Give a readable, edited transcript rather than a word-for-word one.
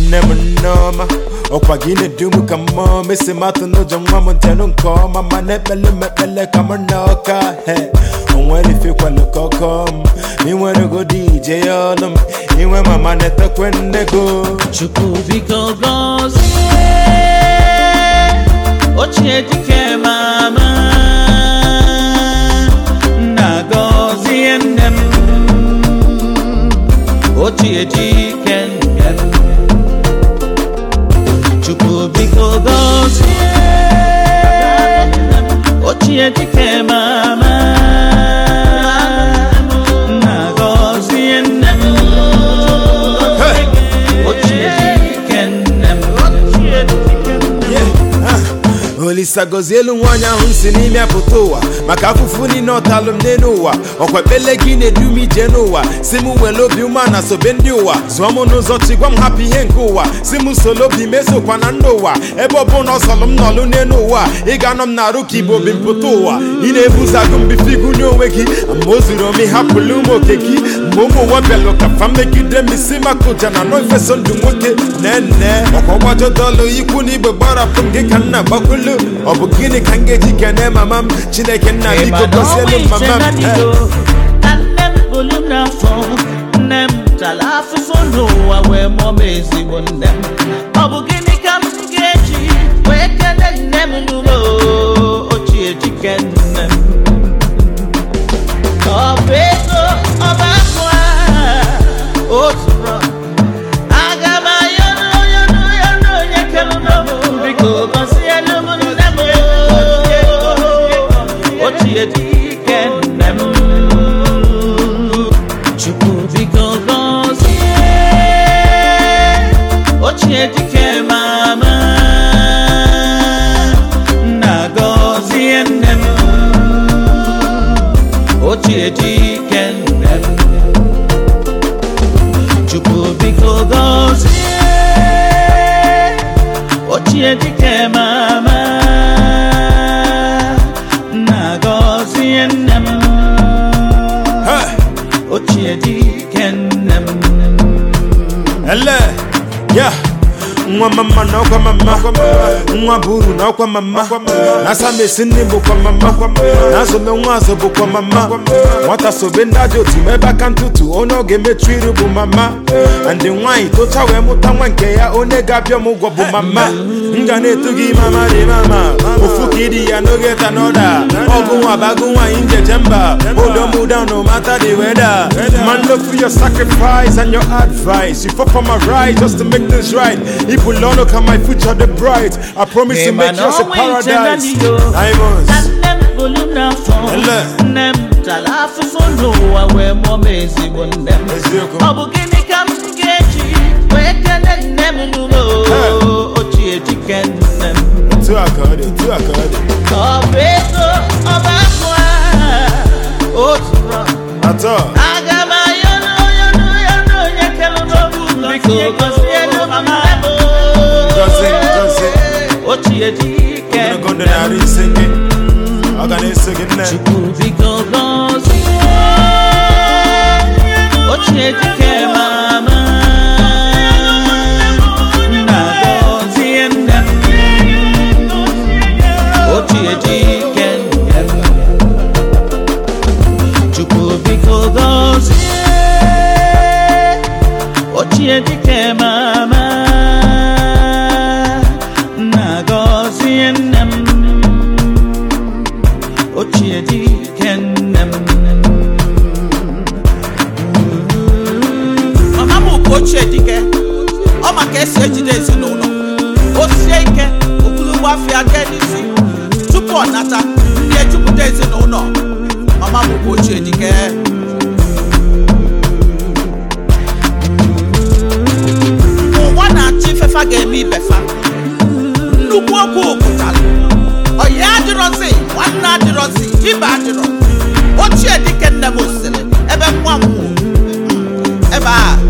Nemanoma, Opagina Dumukamo, Missy Martin, no Jamma, Tenunko, Mamma Nepele, Mepele, Kamanoka, hey. And when if you want to come, you want to go DJ all them, you want my man at the when they go. Chukubiko goes, Ochie mama, Nagozi and them, Ochie can. Chukubiko goes, Ochie mama, Nagozi and them, Ochie can. Olisa gozelu wanya hunsini mi apotoa makafufuni no talum nenuwa okwepele gine dumi jenuwa simu welo biuma na sobendiwa somo no zoti gwam happy henkowa simu solo bi meso kwana ndowa ebobo no solum no lu nenuwa iganom na ruki bo bimpotowa ine buza gumbi figu nyoweki amoziro mi hapulumo keki momo wabelo kafame gide misima kujana no feson dumoke nene okwajo dolo ikuni bebara punge kanna bakulu Obugini kangeji kene mamam Chineke na biko koselu mamam Nem bulumna phone Nem talafu fono Awe momezi wonem Obugini kangeji Wekene nem nubo Ochieji kenem Obeko obakwa Otura Agama yono Nyekelu nobu Biko kosielu Chukubiko goes, Ochie mama, Nagozi and them, Ochie can them. Chukubiko goes, Ochie mama. Hello, yeah. Mama no kwa mama, buru no kwa mama. Nasa mesini bo kwa mama, naso me nwazo bo kwa mama. Wata so benda jo ti me back and tutu ono ge me twiru bo mama. And the wine to chawe muta wanke ya one gabio mo go bo mama. Ngane tugi mama de mama. Ofukidi ya no get another. Ogunwa bagunwa inje jemba. Odo mu down no matter the weather. Man look for your sacrifice and your advice. You fought for my right just to make this right. If we learn look at my future the bright, I promise to make yours a paradise. Diamonds. Nem talafu fono awe momezi wonem. Obugini kangeji wekene nem nubo Ochie kenem. Too akade. Obeko obakwa Otura Agama yono Nyekelu nobu Biko kosielu mama Ochie can go to the singing. I'm gonna sing it now. Chukubiko goes, Ochie mama, Nagozi and them, Ochie can. Chukubiko goes, Ochie mama. Ochie can them. Mama mu Ochie dike. O ma ke se jide sinu no. Ochie ke okulu wa fi ageni si. Tupo nata ye chukude sinu no. Mama mu Ochie dike. Wana chife fa ge mi befa. Nuku oku okutalo. Oye adirosi, wana adirosi, iba adirosi. Ochie dike nne mo sile, ebe mwa mwu. Eba